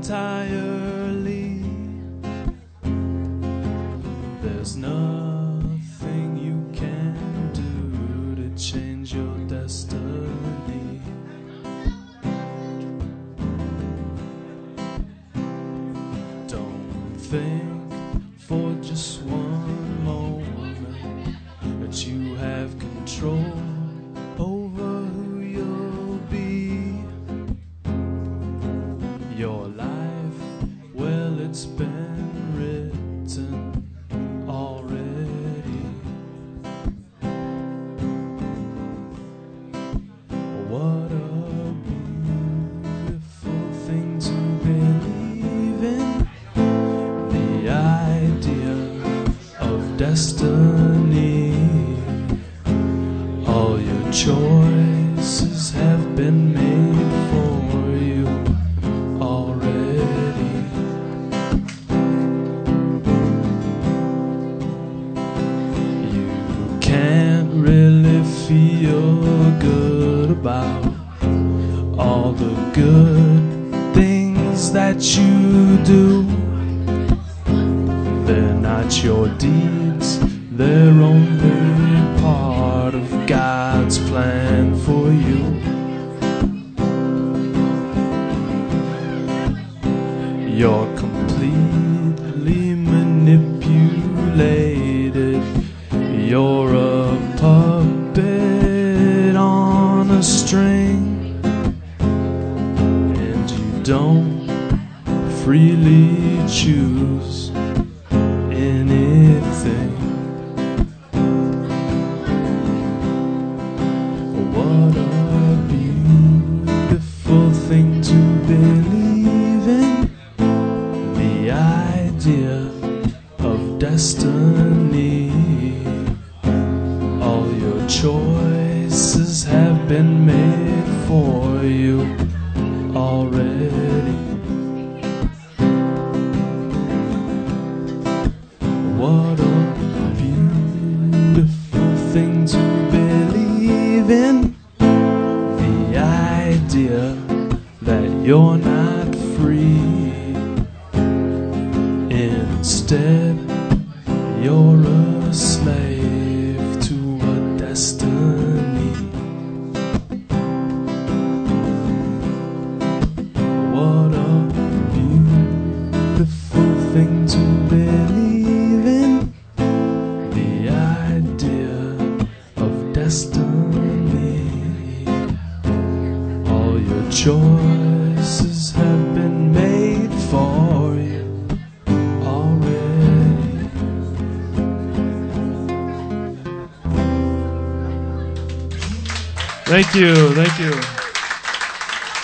entirely. There's nothing you can do to change your destiny. Don't think for just one moment that you have control over who you'll be. Your life, well, it's been written already. What a beautiful thing to believe in, the idea of destiny. All your choices have been made for you already. You can't really feel good about all the good things that you do. They're not your deeds, they're only part of God's plan for you. You're completely manipulated. You're a puppet on a string, and you don't freely choose anything. What a beautiful thing to believe in, the idea of destiny. All your choices have been made for you already. What a beautiful thing to believe in, the idea that you're not free. Instead, you're a slave to a destiny. What a beautiful thing to believe in, the idea of destiny. All your choices have been made for you already. Thank you, thank you.